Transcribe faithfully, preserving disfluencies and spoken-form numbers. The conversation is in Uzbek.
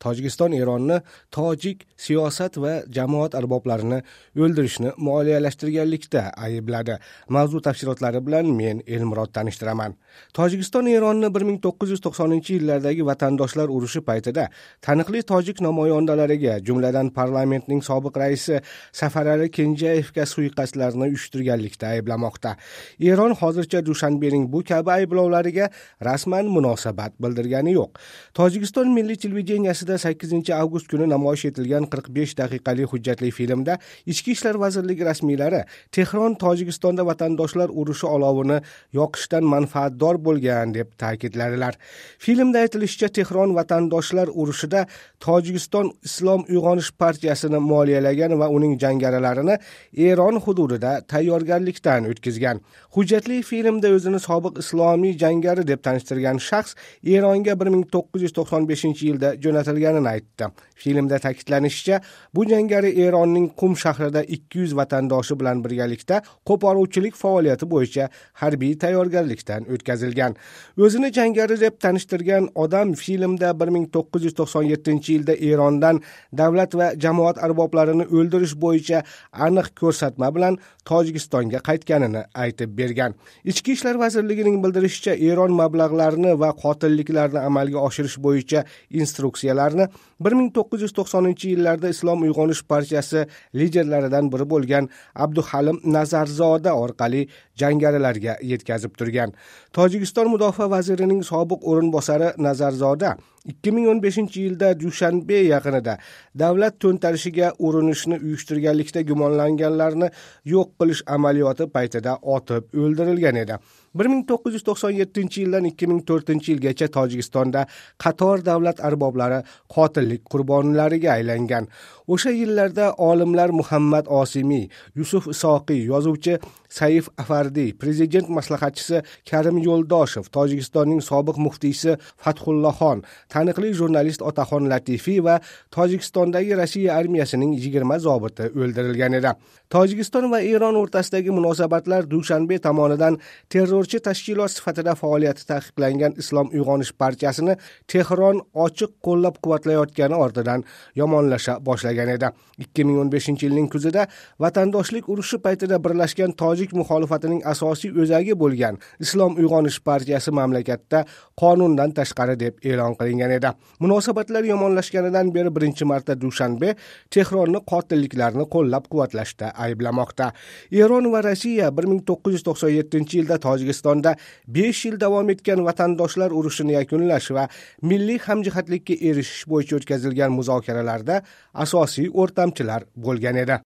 Tojikiston Eronni tojik siyosat va jamoat arboblarini o'ldirishni moliyalashtirganlikda aybladi. Mavzu tafsilotlari bilan men Elmurod tanishtiraman. Tojikiston Eronni bir ming to'qqiz yuz to'qsoninchi yillardagi vatandoshlar urushi paytida taniqli tojik namoyandalariga, jumladan parlamentning sobiq raisi Safarali Kenjayevga suiqasdlarni uyushtirganlikda ayblamoqda. Eron hozircha Dushanbening bu kabi ayblovlariga rasman munosabat bildirgani yo'q. Tojikiston milliy televideniyasida sakkizinchi avgust kuni namoyish etilgan qirq besh daqiqalik hujjatli filmda Ichki ishlar vazirligi rasmiylari Tehron Tojikistonda vatandoshlar urushi olovini yoqishdan manfaatdor bo'lgan deb ta'kidladilar. Filmda aytilishicha, Tehron vatandoshlar urushida Tojikiston Islom uyg'onish partiyasini moliyalagan va uning jangarilalarini Eron hududida tayyorgarlikdan o'tkazgan. Hujjatli filmda o'zini sobiq islomiy jangari deb tanishtirgan shaxs Eronga bir ming to'qqiz yuz to'qson beshinchi yilda jo'natilganini aytdi. Filmda ta'kidlanishicha, bu jangari Eronning Qum shahrida ikki yuz vatandoshi bilan birgalikda qo'poruvchilik faoliyati bo'yicha harbiy tayyorgarlikdan o'tkazilgan. O'zini jangari deb tanishtirgan odam filmda bir ming to'qqiz yuz to'qson yettinchi yilda Erondan davlat va jamoat arboblarini o'ldirish bo'yicha aniq ko'rsatma bilan Tojikistonga qaytganini aytib bergan. Ichki ishlar vazirligining bildirishicha, Eron mablag'larni va qotilliklarni amalga oshirish bo'yicha instruksiyalarni bir ming to'qqiz yuz to'qsoninchi yillarda Islom uyg'onish partiyasi liderlaridan biri bo'lgan Abduhalim Nazarzoda orqali jangarilarga yetkazib turgan. Tojikiston mudofaa vazirining sobiq o'rinbosari Nazarzoda ikki ming o'n beshinchi yilda Dushanbe yaqinida davlat to'ntarishiga urinishni uyushtirganlikda gumonlanganlarni yo'q qilish amaliyoti paytida otib o'ldirilgan edi. bir ming to'qqiz yuz to'qson yettinchi yildan ikki ming to'rtinchi yilgacha Tojikistonda qator davlat arboblari qotillik qurbonlariga aylangan. O'sha yillarda olimlar Muhammad Osimiy, Yusuf Isoqiy, yozuvchi Saif Afardiy, prezident maslahatchisi Karim Yo'ldoshev, Tojikistonning sobiq muftiysi Fathullohxon, taniqli jurnalist Otaxon Latifiy va Tojikistondagi Rossiya armiyasining yigirma zobiti o'ldirilgan edi. Tojikiston va Eron o'rtasidagi munosabatlar Dushanbe tomonidan terrorchi tashkilot sifatida faoliyati taqiqlangan Islom uyg'onish partiyasini Tehron ochiq qo'llab-quvvatlayotgani ortidan yomonlasha boshlagan edi. ikki ming o'n beshinchi yilning kuzida vatandoshlik urushi paytida birlashgan tojik muxolifatining asosiy o'zagi bo'lgan Islom uyg'onish partiyasi mamlakatda qonundan tashqari deb e'lon qilingan edi. Munosabatlar yomonlashganidan beri birinchi marta Dushanbe Tehronni qotilliklarni qo'llab-quvvatlashda ayblamoqda. Eron va Rossiya bir ming to'qqiz yuz to'qson yettinchi yilda Tojikistonda besh yil davom etgan vatandoshlar urushini yakunlash va milliy hamjihatlikka erishish bo'yicha o'tkazilgan muzokaralarda asosiy o'rtamchilar bo'lgan edi.